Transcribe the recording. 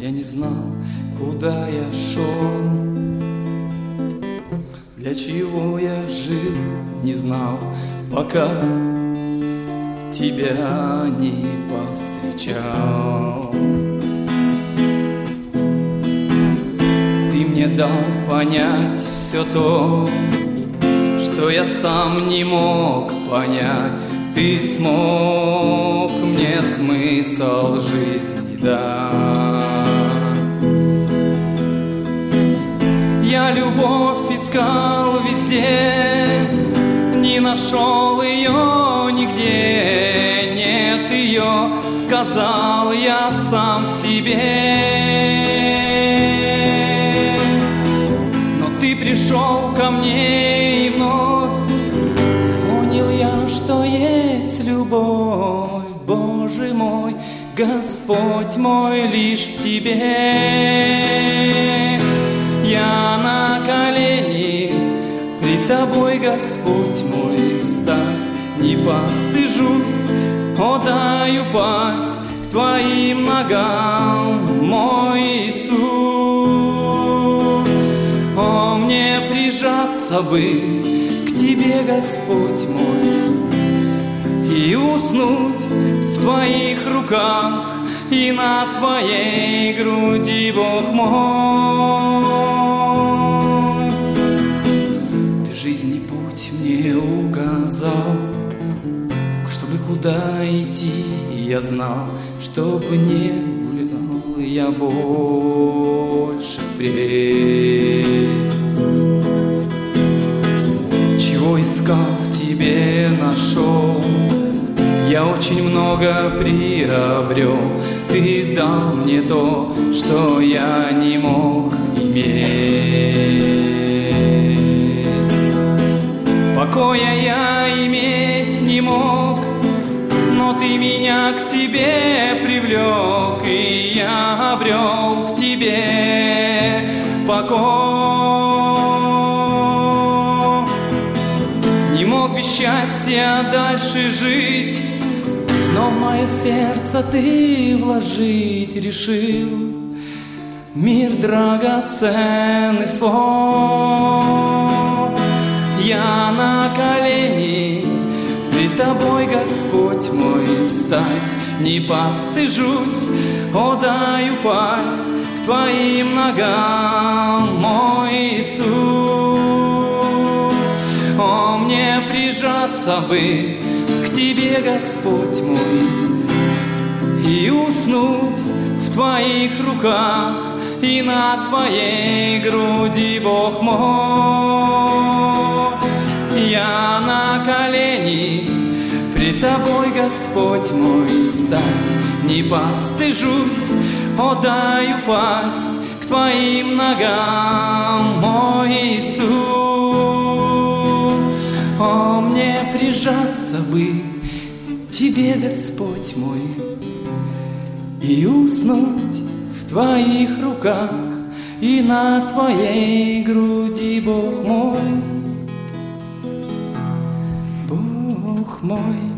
я не знал, куда я шел, для чего я жил, не знал, пока тебя не повстречал. Ты мне дал понять все то, что я сам не мог понять. Ты смог мне смысл жизни дать. Я любовь искал везде, не нашел ее нигде. Нет ее, сказал я сам себе. Но ты пришел ко мне и вновь понял я, что есть любовь. Боже мой, Господь мой, лишь в тебе. Я на колени пред тобой, Господь мой, встать не постыжусь, о, дай упасть к твоим ногам, мой Иисус. О, мне прижаться бы к тебе, Господь мой, и уснуть в твоих руках и на твоей груди, Бог мой. Ты жизненный путь мне указал, чтобы куда идти я знал, чтобы не гулял я больше впредь. Чего искал, в тебе нашел, я очень много приобрел. Ты дал мне то, что я не мог иметь. Покоя я иметь не мог, но ты меня к себе привлек, и я обрел в тебе покой. Не мог без счастья дальше жить, но в мое сердце ты вложить решил мир драгоценный свой. Я на колени пред тобой, Господь мой, встать не постыжусь, о, дай упасть к твоим ногам, мой Иисус. О, мне прижаться бы к тебе, Господь мой, и уснуть в твоих руках и на твоей груди, Бог мой. Я на колени пред тобой, Господь мой, встать не постыжусь, о, дай упасть к твоим ногам, мой Иисус. О, мне прижаться бы к тебе, Господь мой, и уснуть в твоих руках и на твоей груди, Бог мой, Бог мой.